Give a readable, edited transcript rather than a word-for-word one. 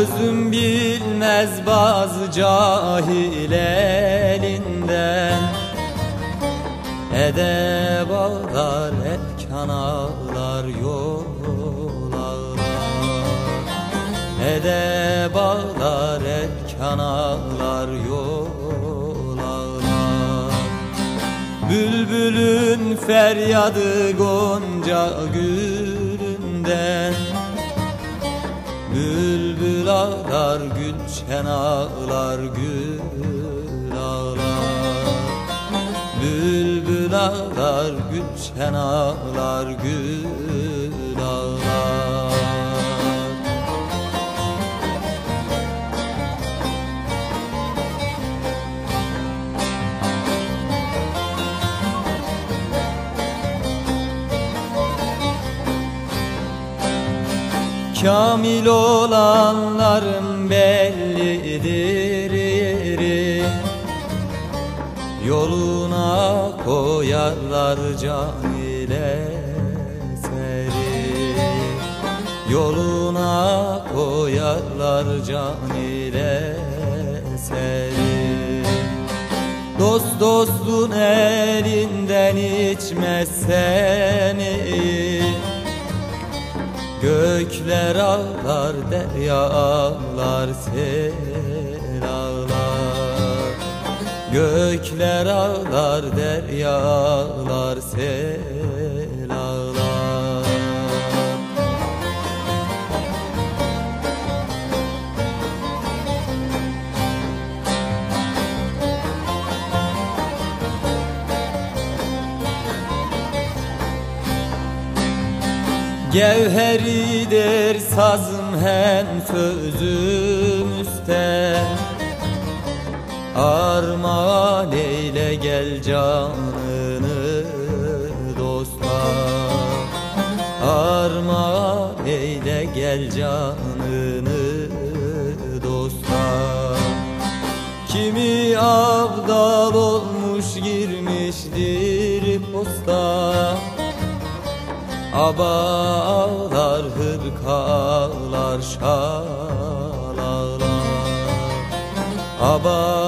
Sözüm bilmez bazı cahil elinden, edeb ağlar, erkan ağlar, yol ağlar. Edeb ağlar, erkan ağlar, yol ağlar. Bülbülün feryadı gonca gülünden, bülbül ağlar, gülşen ağlar, gül ağlar. Bülbül ağlar, gülşen ağlar, gül ağlar. Kamil olanların bellidir yeri, yoluna koyarlar can ile seri. Yoluna koyarlar can ile seri. Dost dostun elinden içmezsen iyi, gökler ağlar, derya ağlar, sel ağlar. Gökler ağlar, derya ağlar, sel ağlar. Gevheridir sazım hem sözüm üste, armağan eyle gel canını dosta. Armağan eyle gel canını dosta. Kimi abdal olmuş girmiştir posta, abalar, hırkalar, şal ağlar. Abalar,